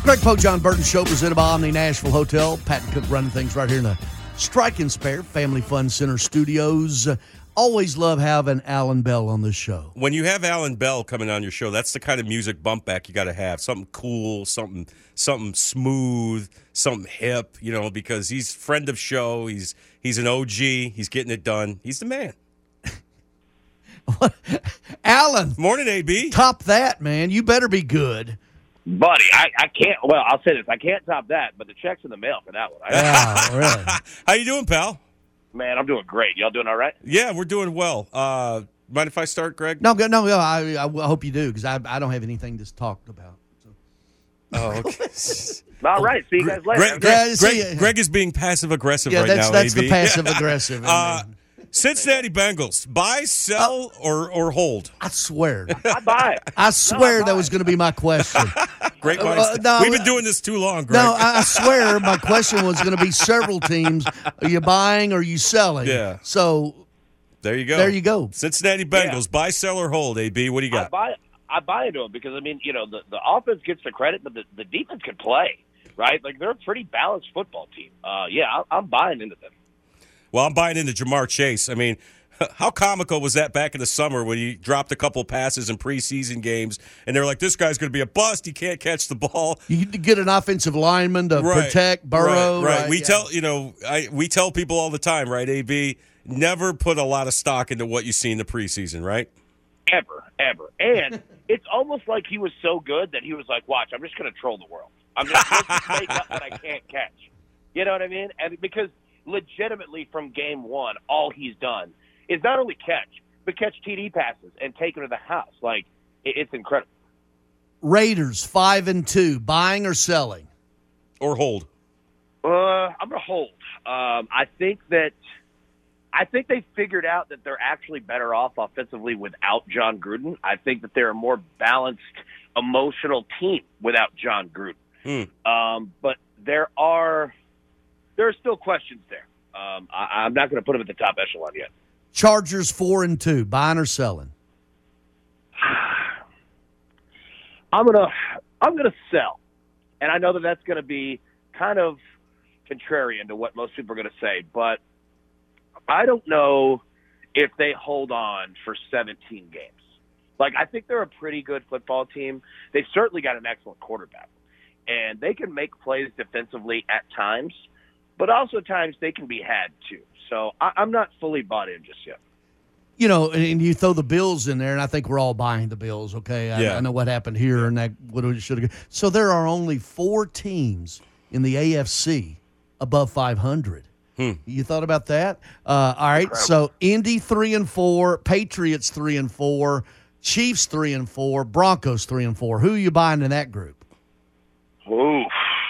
Greg Poe, John Burton Show, presented by Omni Nashville Hotel. Pat and Cook running things right here in the Strike and Spare Family Fun Center studios. Always love having Alan Bell on the show. When you have Alan Bell coming on your show, that's the kind of music bump back you got to have. Something cool, something smooth, something hip, because he's friend of show. He's an OG. He's getting it done. He's the man. Alan. Morning, AB. Top that, man. You better be good. Buddy, I can't. Well, I'll say this: I can't top that. But the check's in the mail for that one. Yeah, really. How you doing, pal? Man, I'm doing great. Y'all doing all right? Yeah, we're doing well. Mind if I start, Greg? No. I hope you do because I don't have anything to talk about. So. Oh, okay. All right. See you guys later. Greg is being passive aggressive right now. That's AB. the passive aggressive. Cincinnati Bengals, buy, sell, or hold? I swear. I buy it. I swear that was going to be my question. Great minds. We've been doing this too long, Greg. No, I swear my question was going to be several teams. Are you buying or are you selling? Yeah. So there you go. There you go. Cincinnati Bengals, buy, sell, or hold, AB. What do you got? I buy into them because, the offense gets the credit, but the defense can play, right? Like, they're a pretty balanced football team. I'm buying into them. Well, I'm buying into Jamar Chase. I mean, how comical was that back in the summer when he dropped a couple passes in preseason games, and they're like, this guy's going to be a bust. He can't catch the ball. You get an offensive lineman to protect Burrow. Right. We tell people all the time, right, AB, never put a lot of stock into what you see in the preseason, right? Ever. And it's almost like he was so good that he was like, watch, I'm just going to troll the world. I'm just going to make up that I can't catch. You know what I mean? And because legitimately from game one, all he's done is not only catch, but catch TD passes and take them to the house. Like, it's incredible. Raiders 5-2, buying or selling? Or hold? I'm going to hold. I think they figured out that they're actually better off offensively without John Gruden. I think that they're a more balanced, emotional team without John Gruden. But there are still questions there. I'm not going to put them at the top echelon yet. Chargers 4-2, buying or selling? I'm gonna sell, and I know that that's going to be kind of contrarian to what most people are going to say, but I don't know if they hold on for 17 games. Like, I think they're a pretty good football team. They've certainly got an excellent quarterback, and they can make plays defensively at times, but also times they can be had too. So I'm not fully bought in just yet. And you throw the Bills in there, and I think we're all buying the Bills, okay? I know what happened here, and that what should have. So there are only 4 teams in the AFC above 500. You thought about that? All right, incredible. So Indy 3-4, Patriots 3-4, Chiefs 3-4, Broncos 3-4. Who are you buying in that group? Ooh,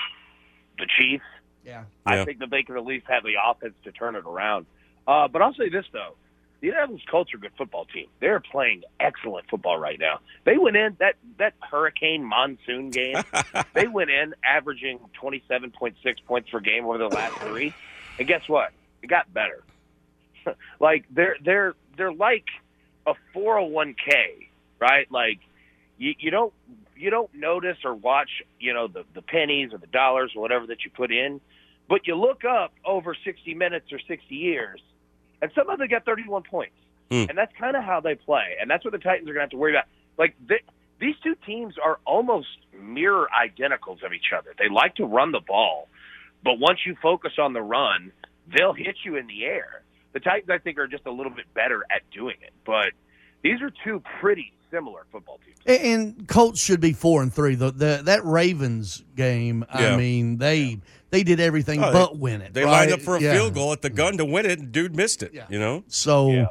the Chiefs. Yeah. I think that they can at least have the offense to turn it around. But I'll say this, though. The Indianapolis Colts are a good football team. They're playing excellent football right now. They went in that hurricane monsoon game. They went in averaging 27.6 points per game over the last 3. And guess what? It got better. Like, they're like a 401k, right? Like, you don't notice or watch, the pennies or the dollars or whatever that you put in, but you look up over 60 minutes or 60 years, and some of them got 31 points. And that's kind of how they play, and that's what the Titans are going to have to worry about. Like, these two teams are almost mirror identicals of each other. They like to run the ball, but once you focus on the run, they'll hit you in the air. The Titans, I think, are just a little bit better at doing it, but these are two pretty similar football teams. And Colts should be 4-3. That Ravens game, I mean, they did everything but win it. They lined up for a field goal at the gun to win it, and dude missed it. So,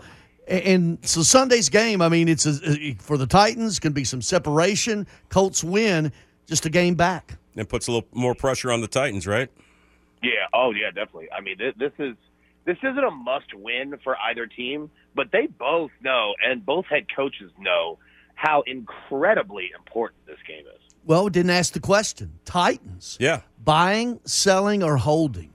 so Sunday's game, I mean, it's for the Titans, can be some separation. Colts win, just a game back. And puts a little more pressure on the Titans, right? Yeah. Oh, yeah, definitely. I mean, this isn't a must-win for either team, but they both know, and both head coaches know, how incredibly important this game is. Well, we didn't ask the question. Titans. Yeah. Buying, selling, or holding?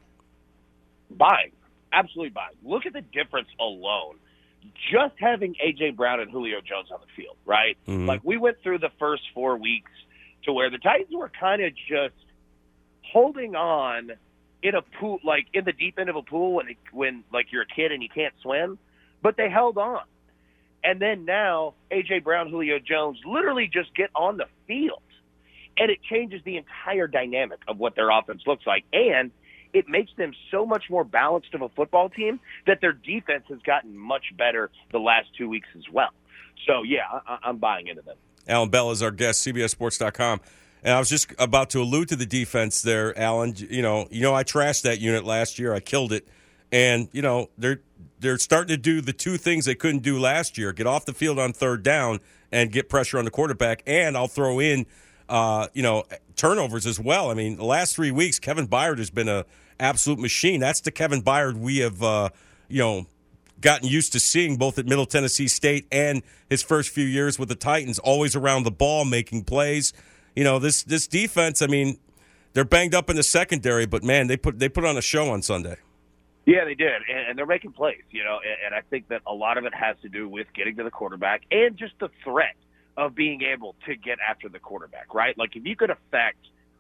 Buying. Absolutely buying. Look at the difference alone. Just having A.J. Brown and Julio Jones on the field, right? Mm-hmm. Like, we went through the first 4 weeks to where the Titans were kind of just holding on in a pool, like in the deep end of a pool when like you're a kid and you can't swim, but they held on. And then now A.J. Brown, Julio Jones literally just get on the field, and it changes the entire dynamic of what their offense looks like. And it makes them so much more balanced of a football team that their defense has gotten much better the last 2 weeks as well. So, yeah, I'm buying into them. Alan Bell is our guest, CBSSports.com. And I was just about to allude to the defense there, Alan. You know, I trashed that unit last year. I killed it. And, you know, they're starting to do the two things they couldn't do last year, get off the field on third down and get pressure on the quarterback. And I'll throw in, turnovers as well. I mean, the last 3 weeks, Kevin Byard has been an absolute machine. That's the Kevin Byard we have, gotten used to seeing both at Middle Tennessee State and his first few years with the Titans, always around the ball, making plays. You know, this defense, I mean, they're banged up in the secondary, but, man, they put on a show on Sunday. Yeah, they did, and they're making plays, and I think that a lot of it has to do with getting to the quarterback and just the threat of being able to get after the quarterback, right? Like, if you could affect,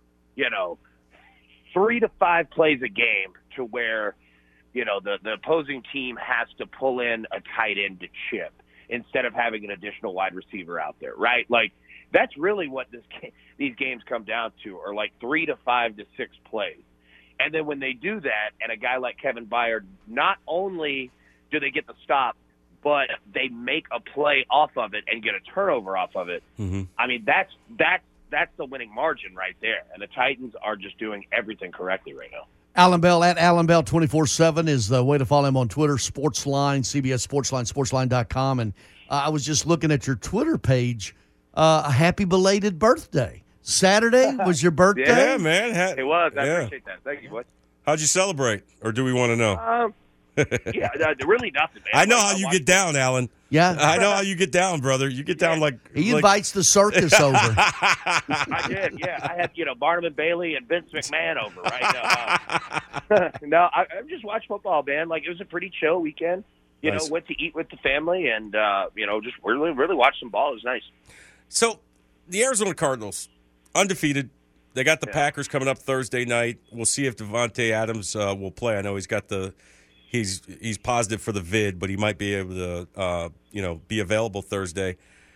3 to 5 plays a game to where, the opposing team has to pull in a tight end to chip instead of having an additional wide receiver out there, right? Like, that's really what these games come down to, are like 3 to 5 to 6 plays. And then when they do that, and a guy like Kevin Byard, not only do they get the stop, but they make a play off of it and get a turnover off of it. Mm-hmm. I mean, that's the winning margin right there. And the Titans are just doing everything correctly right now. Alan Bell at Alan Bell 24/7 is the way to follow him on Twitter. Sportsline, CBS Sportsline, Sportsline.com. And I was just looking at your Twitter page. A happy belated birthday. Saturday was your birthday? Yeah, man. It was. I appreciate that. Thank you, boy. How'd you celebrate, or do we want to know? Really nothing, man. I know how you get down, Alan. Yeah. I know how you get down, brother. You get down like... He invites the circus over. I did, yeah. I had, Barnum and Bailey and Vince McMahon over, right? No, I just watched football, man. Like, it was a pretty chill weekend. Nice. Went to eat with the family and, just really, really watched some ball. It was nice. So, the Arizona Cardinals, undefeated. They got the Packers coming up Thursday night. We'll see if Devontae Adams will play. I know he's got he's positive for the vid, but he might be able to be available Thursday.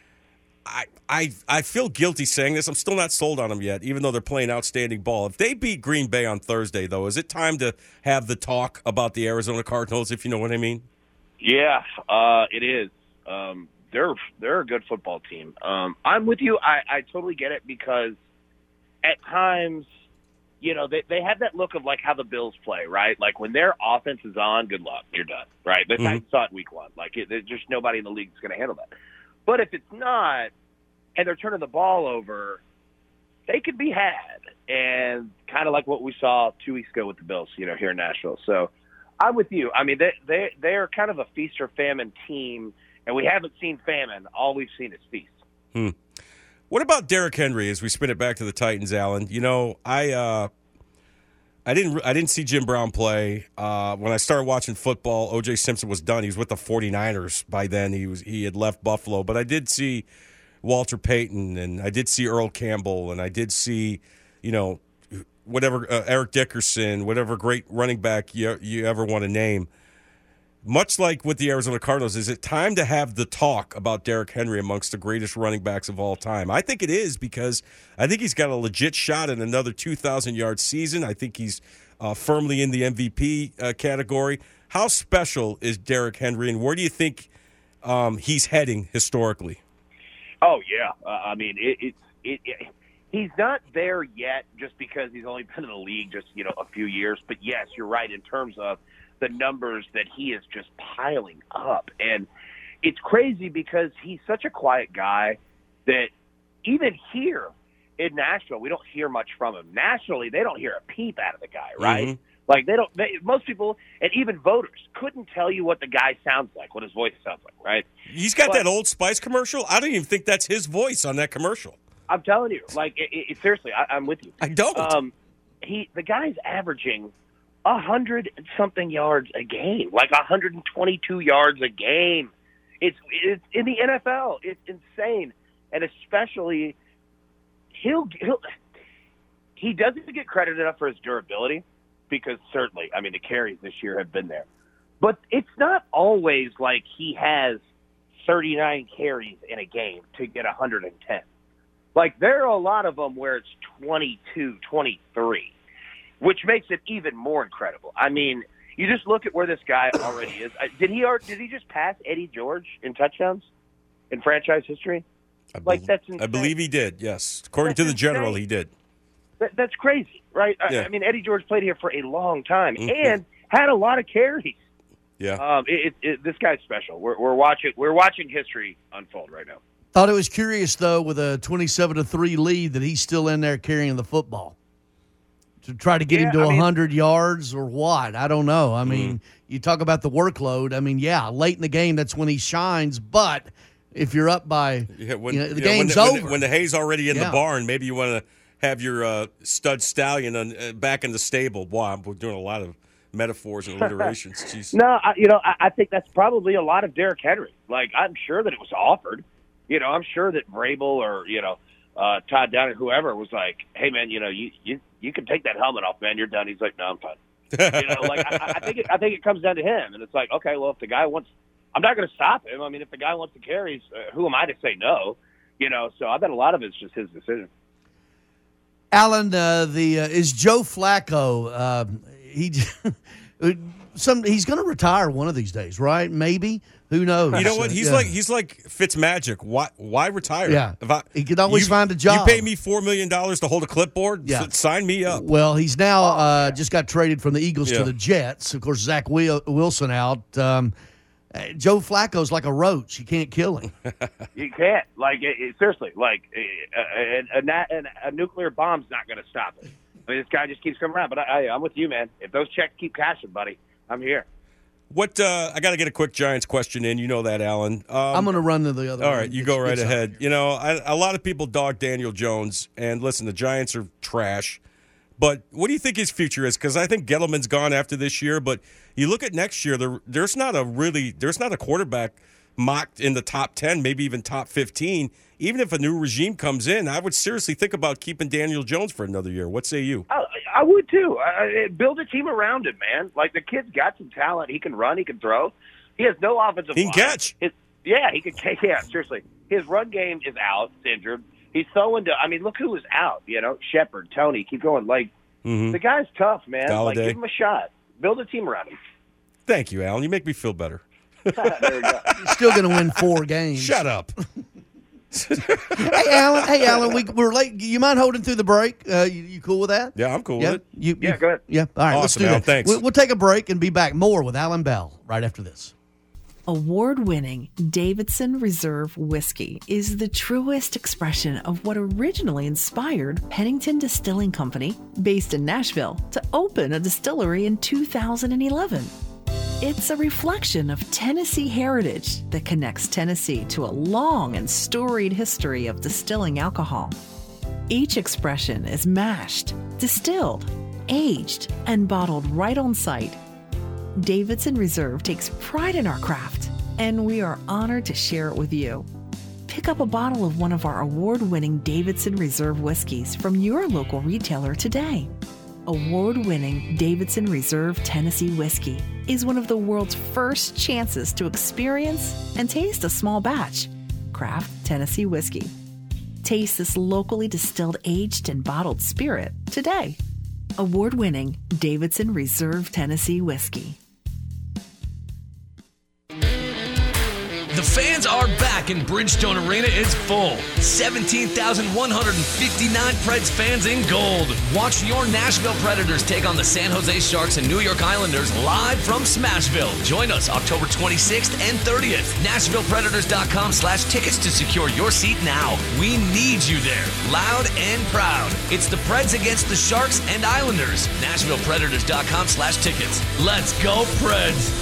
I feel guilty saying this. I'm still not sold on them yet, even though they're playing outstanding ball. If they beat Green Bay on Thursday, though, is it time to have the talk about the Arizona Cardinals, if you know what I mean? Yeah, it is. They're a good football team. I'm with you. I totally get it because at times, they have that look of like how the Bills play, right? Like when their offense is on, good luck, you're done, right? The Titans saw it week 1. Like there's just nobody in the league is going to handle that. But if it's not, and they're turning the ball over, they could be had. And kind of like what we saw 2 weeks ago with the Bills, here in Nashville. So I'm with you. I mean, they're kind of a feast or famine team, and we haven't seen famine. All we've seen is feast. What about Derrick Henry as we spin it back to the Titans, Alan? I didn't see Jim Brown play. When I started watching football, O.J. Simpson was done. He was with the 49ers by then. He had left Buffalo. But I did see Walter Payton, and I did see Earl Campbell, and I did see, whatever Eric Dickerson, whatever great running back you ever want to name. Much like with the Arizona Cardinals, is it time to have the talk about Derrick Henry amongst the greatest running backs of all time? I think it is because I think he's got a legit shot at another 2,000-yard season. I think he's firmly in the MVP category. How special is Derrick Henry, and where do you think he's heading historically? Oh, yeah. I mean, he's not there yet just because he's only been in the league just, a few years. But, yes, you're right in terms of the numbers that he is just piling up. And it's crazy because he's such a quiet guy that even here in Nashville, we don't hear much from him. Nationally, they don't hear a peep out of the guy, right? Mm-hmm. Like most people and even voters couldn't tell you what the guy sounds like, what his voice sounds like, right? He's got that Old Spice commercial. I don't even think that's his voice on that commercial. I'm telling you, like, seriously, I'm with you. I don't. The guy's averaging 100-something yards a game, like 122 yards a game. It's in the NFL. It's insane, and especially he doesn't get credit enough for his durability, because certainly, I mean, the carries this year have been there. But it's not always like he has 39 carries in a game to get 110. Like, there are a lot of them where it's 22, 23, which makes it even more incredible. I mean, you just look at where this guy already is. Did he just pass Eddie George in touchdowns in franchise history? That's insane. I believe he did, yes. According to the general, he did. That's crazy, right? Yeah. I mean, Eddie George played here for a long time and had a lot of carries. Yeah. This guy's special. We're watching history unfold right now. Thought it was curious, though, with a 27-3 lead, that he's still in there carrying the football to try to get him to 100 yards or what. I don't know. I mean, you talk about the workload. I mean, late in the game, that's when he shines. But if you're up by the game's over. When the hay's already in the barn, maybe you want to have your stud stallion back in the stable. Wow, we're doing a lot of metaphors and alliterations. Jeez. No, I think that's probably a lot of Derrick Henry. Like, I'm sure that it was offered. I'm sure that Vrabel or, Todd Downing, whoever, was like, hey, man, you can take that helmet off, man. You're done. He's like, no, I'm fine. I think it comes down to him. And it's like, okay, well, if the guy wants – I'm not going to stop him. I mean, if the guy wants to carry, who am I to say no? So I bet a lot of it's just his decision. Alan, is Joe Flacco he's going to retire one of these days, right? Maybe. Who knows? You know what? He's like Fitzmagic. Why retire? Yeah. He could always find a job. You pay me $4 million to hold a clipboard? Yeah. Sign me up. Well, he's now just got traded from the Eagles to the Jets. Of course, Zach Wilson out. Joe Flacco's like a roach. You can't kill him. You can't. Seriously. A nuclear bomb's not going to stop it. I mean, this guy just keeps coming around. But I'm with you, man. If those checks keep cashing, buddy, I'm here. What I got to get a quick Giants question in. You know that, Alan. I'm going to run to the other all one. right, you go right ahead. A lot of people dog Daniel Jones. And listen, the Giants are trash. But what do you think his future is? Because I think Gettleman's gone after this year. But you look at next year, there's not a quarterback mocked in the top 10, maybe even top 15. Even if a new regime comes in, I would seriously think about keeping Daniel Jones for another year. What say you? I would too. Build a team around him, man. Like, the kid's got some talent. He can run. He can throw. He has no offensive line. He can catch. He can catch. Yeah, seriously. His run game is out. It's injured. He's so into. I mean, look who was out. Shepard, Tony. Keep going. The guy's tough, man. Galladay. Give him a shot. Build a team around him. Thank you, Alan. You make me feel better. There you go. You're still going to win 4 games. Shut up. Hey, Alan, we're late. You mind holding through the break? You cool with that? Yeah, I'm cool with it. Go ahead. Yeah, all right, awesome, let's do Alan, that. thanks. We'll take a break and be back more with Alan Bell right after this. Award-winning Davidson Reserve Whiskey is the truest expression of what originally inspired Pennington Distilling Company, based in Nashville, to open a distillery in 2011. It's a reflection of Tennessee heritage that connects Tennessee to a long and storied history of distilling alcohol. Each expression is mashed, distilled, aged, and bottled right on site. Davidson Reserve takes pride in our craft, and we are honored to share it with you. Pick up a bottle of one of our award-winning Davidson Reserve whiskeys from your local retailer today. Award-winning Davidson Reserve Tennessee Whiskey is one of the world's first chances to experience and taste a small batch craft Tennessee whiskey. Taste this locally distilled, aged, and bottled spirit today. Award-winning Davidson Reserve Tennessee Whiskey. The fans are back and Bridgestone Arena is full. 17,159 Preds fans in gold. Watch your Nashville Predators take on the San Jose Sharks and New York Islanders live from Smashville. Join us October 26th and 30th. NashvillePredators.com/tickets to secure your seat now. We need you there, loud and proud. It's the Preds against the Sharks and Islanders. NashvillePredators.com/tickets. Let's go, Preds.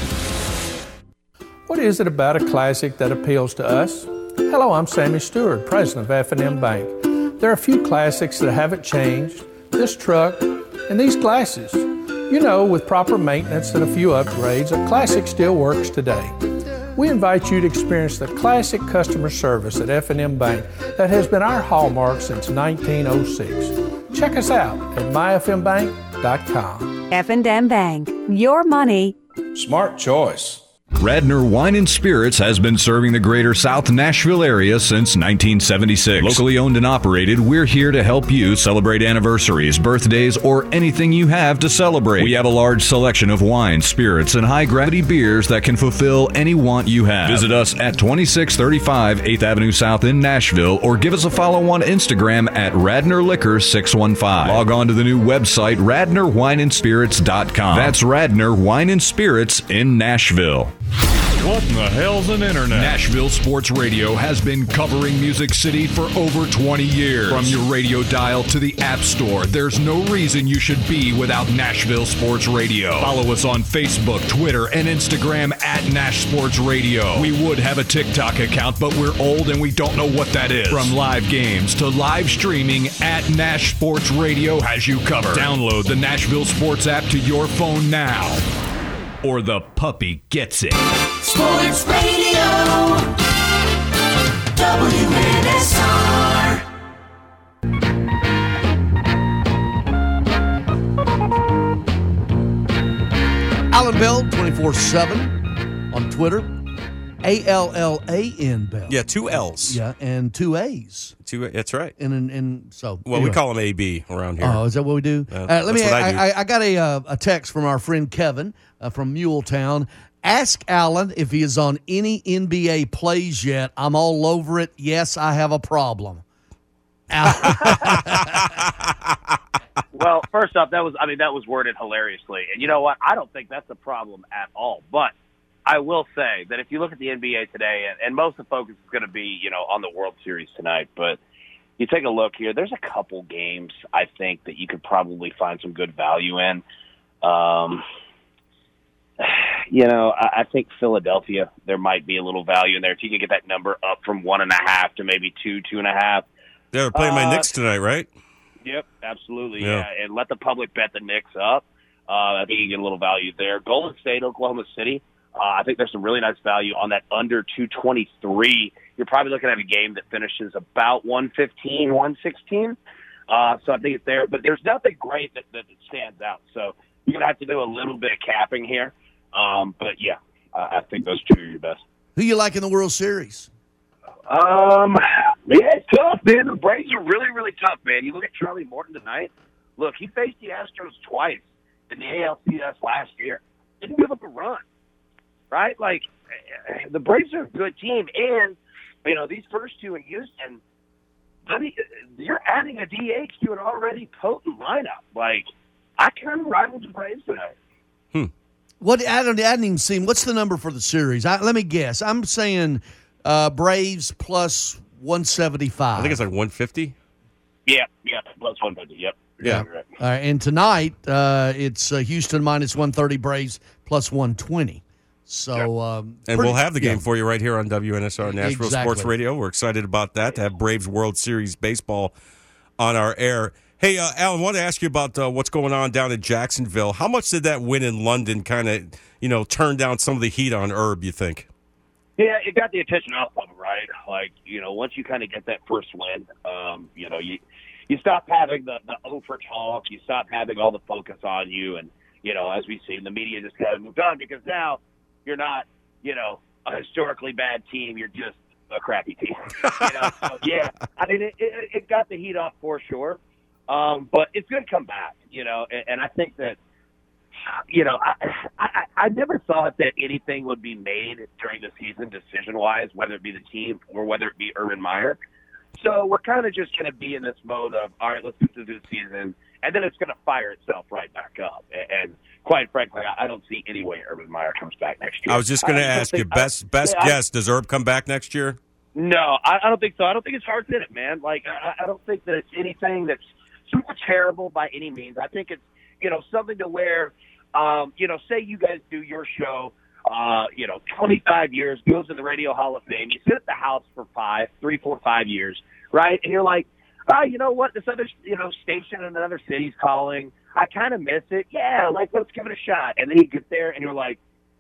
What is it about a classic that appeals to us? Hello, I'm Sammy Stewart, president of F&M Bank. There are a few classics that haven't changed. This truck and these glasses. With proper maintenance and a few upgrades, a classic still works today. we invite you to experience the classic customer service at F&M Bank that has been our hallmark since 1906. Check us out at myfmbank.com. F&M Bank, your money. Smart choice. Radnor Wine and Spirits has been serving the greater South Nashville area since 1976. Locally owned and operated, we're here to help you celebrate anniversaries, birthdays, or anything you have to celebrate. We have a large selection of wines, spirits, and high-gravity beers that can fulfill any want you have. Visit us at 2635 8th Avenue South in Nashville, or give us a follow on Instagram at Radnor Liquor 615. Log on to the new website, RadnorWineandSpirits.com. That's Radnor Wine and Spirits in Nashville. What in the hell's an internet? Nashville Sports Radio has been covering Music City for over 20 years. From your radio dial to the App Store, there's no reason you should be without Nashville Sports Radio. Follow us on Facebook, Twitter, and Instagram at Nash Sports Radio. We would have a TikTok account, but we're old and we don't know what that is. From live games to live streaming, at Nash Sports Radio has you covered. Download the Nashville Sports app to your phone now, or the puppy gets it. Sports Radio, WNSR. Alan Bell, 24/7 on Twitter. ALLAN Bell. Yeah, 2 L's. Yeah, and 2 A's. That's right. And so. Well, anyway. We call them AB around here. Oh, is that what we do? I got a text from our friend Kevin from Muletown. Ask Alan if he is on any NBA plays yet. I'm all over it. Yes, I have a problem. Well, first off, that was worded hilariously. And you know what? I don't think that's a problem at all. But I will say that if you look at the NBA today, and most of the focus is going to be, on the World Series tonight, but you take a look here, there's a couple games I think that you could probably find some good value in. I think Philadelphia, there might be a little value in there. If you can get that number up from 1.5 to maybe 2.5. They're playing my Knicks tonight, right? Yep, absolutely. Yeah. And let the public bet the Knicks up. I think you get a little value there. Golden State, Oklahoma City. I think there's some really nice value on that under 223. You're probably looking at a game that finishes about 115, 116. So I think it's there. But there's nothing great that stands out. So you're going to have to do a little bit of capping here. But, yeah, I think those two are your best. Who you like in the World Series? It's tough, man. The Braves are really, really tough, man. You look at Charlie Morton tonight. Look, he faced the Astros twice in the ALCS last year. Didn't give up a run, right? Like, the Braves are a good team. And, these first two in Houston, you're adding a DH to an already potent lineup. Like, I kind of ride with the Braves tonight. What I didn't even see. What's the number for the series? Let me guess. I'm saying Braves plus 175. I think it's like 150. Yeah, plus 150. Yep. Yeah. Right. All right, and tonight it's Houston minus 130, Braves plus 120. So, and we'll have the game for you right here on WNSR Nashville Sports Radio. We're excited about that, to have Braves World Series baseball on our air. Hey, Alan, I want to ask you about what's going on down in Jacksonville. How much did that win in London kind of, turn down some of the heat on Herb, you think? Yeah, it got the attention off of him, right? Like, once you kind of get that first win, you stop having the over talk. You stop having all the focus on you. And, as we've seen, the media just kind of moved on because now you're not, a historically bad team. You're just a crappy team. So, yeah, I mean, it got the heat off for sure. But it's going to come back, and I think that, I never thought that anything would be made during the season decision-wise, whether it be the team or whether it be Urban Meyer. So we're kind of just going to be in this mode of, all right, let's get through the season, and then it's going to fire itself right back up. And quite frankly, I don't see any way Urban Meyer comes back next year. I was just going to ask you, best guess, does Herb come back next year? No, I don't think so. I don't think it's hard-hitting, man. Like, I don't think that it's anything that's super terrible by any means. I think it's, something to where, say you guys do your show, 25 years, goes to the Radio Hall of Fame. You sit at the house for 3, 4, 5 years, right? And you're like, you know what? This other, station in another city's calling. I kind of miss it. Yeah, let's give it a shot. And then you get there and you're like,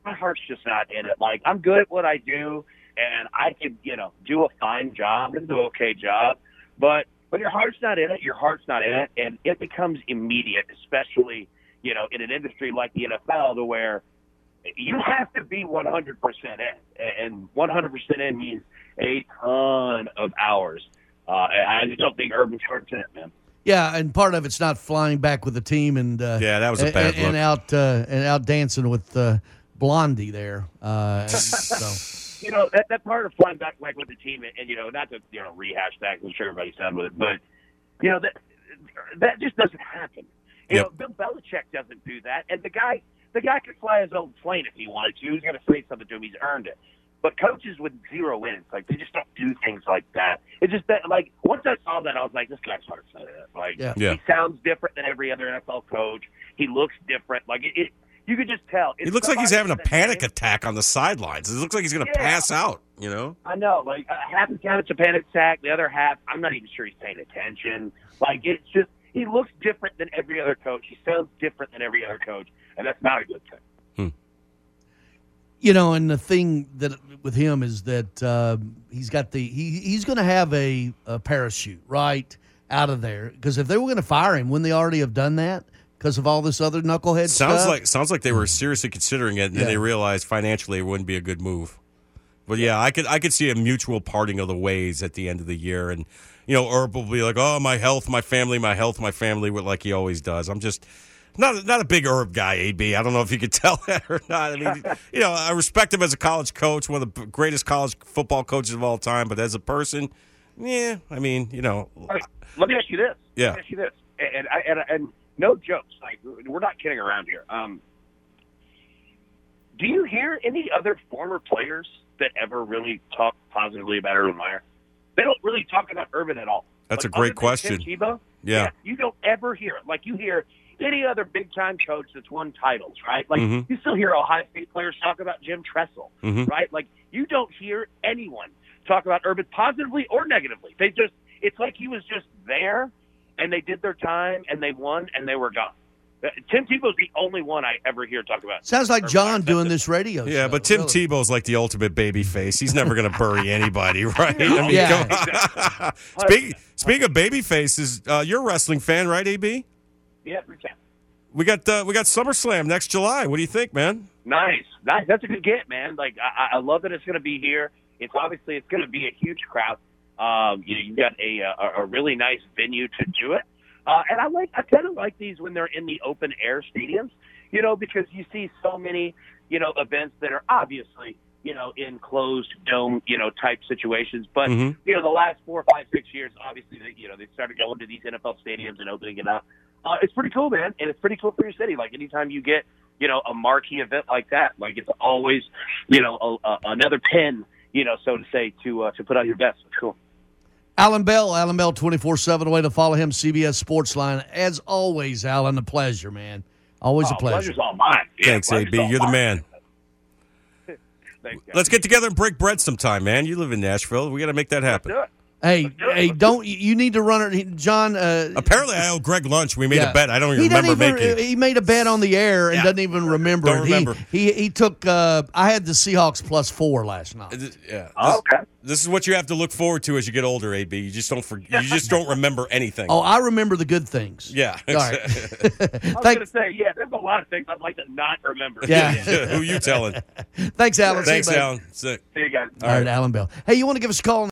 my heart's just not in it. Like, I'm good at what I do, and I can, do a fine job and do an okay job. But your heart's not in it. Your heart's not in it, and it becomes immediate, especially, in an industry like the NFL, to where you have to be 100% in, and 100% in means a ton of hours. I just don't think Urban Chart's in it, man. Yeah, and part of it's not flying back with the team, and that was a bad look. And out dancing with Blondie there. So that part of flying back with the team, and not to rehash that, I'm sure everybody's done with it, but that just doesn't happen. Bill Belichick doesn't do that, and the guy could fly his own plane if he wanted to. Who's going to say something to him? He's earned it. But coaches with 0 wins, they just don't do things like that. It's just that, once I saw that, I was like, this guy's hard to say that. He sounds different than every other NFL coach. He looks different. You could just tell. He looks like he's having a panic attack on the sidelines. It looks like he's going to pass out, I know. Half the time it's a panic attack. The other half, I'm not even sure he's paying attention. It's just, he looks different than every other coach. He sounds different than every other coach, and that's not a good thing. And the thing that with him is that he's got he's going to have a parachute right out of there, because if they were going to fire him, wouldn't they already have done that because of all this other knucklehead stuff? Sounds like they were seriously considering it, and then they realized financially it wouldn't be a good move. But I could see a mutual parting of the ways at the end of the year, and Herb will be like, "Oh, my health, my family, like he always does." I'm just not a big Herb guy, AB. I don't know if you could tell that or not. I mean, I respect him as a college coach, one of the greatest college football coaches of all time. But as a person, I mean, Let me ask you this. Yeah. Let me ask you this, and no jokes. We're not kidding around here. Do you hear any other former players that ever really talk positively about Urban Meyer? They don't really talk about Urban at all. That's a great question. Tim Tebow, yeah, you don't ever hear it. You hear any other big-time coach that's won titles, right? You still hear Ohio State players talk about Jim Tressel, right? You don't hear anyone talk about Urban positively or negatively. It's like he was just there, and they did their time, and they won, and they were gone. Tim Tebow's the only one I ever hear talk about. Sounds like John doing this radio show. Yeah, but Tim Tebow's like the ultimate baby face. He's never going to bury anybody, right? Speaking of baby faces, you're a wrestling fan, right, AB? Yeah, we can. We got SummerSlam next July. What do you think, man? Nice. That's a good get, man. I love that it's going to be here. It's going to be a huge crowd. You've got a really nice venue to do it. And I kind of like these when they're in the open air stadiums, because you see so many, events that are obviously, in closed dome, type situations. But, the last 4, 5, 6 years, obviously, they started going to these NFL stadiums and opening it up. It's pretty cool, man. And it's pretty cool for your city. Anytime you get, a marquee event like that, it's always, another pin, so to say, to put on your vest. It's cool. Alan Bell 24/7, a way to follow him, CBS Sports Line. As always, Alan, a pleasure, man. Always a pleasure. Pleasure's all mine. Thanks, AB. You're the man. Thanks, let's get together and break bread sometime, man. You live in Nashville. We got to make that happen. Let's do it. Hey, you need to run it, John. Apparently, I owe Greg lunch. We made a bet. I don't even remember making it. He made a bet on the air and doesn't even remember. Don't remember. He took. I had the Seahawks +4 last night. Yeah. Okay. This is what you have to look forward to as you get older, AB. You just don't You just don't remember anything. Oh, I remember the good things. Yeah. All right. I was going to say, there's a lot of things I'd like to not remember. Yeah. Who you telling? Thanks, Alan. Thanks, Alan. See you guys. All right, Alan Bell. Hey, you want to give us a call?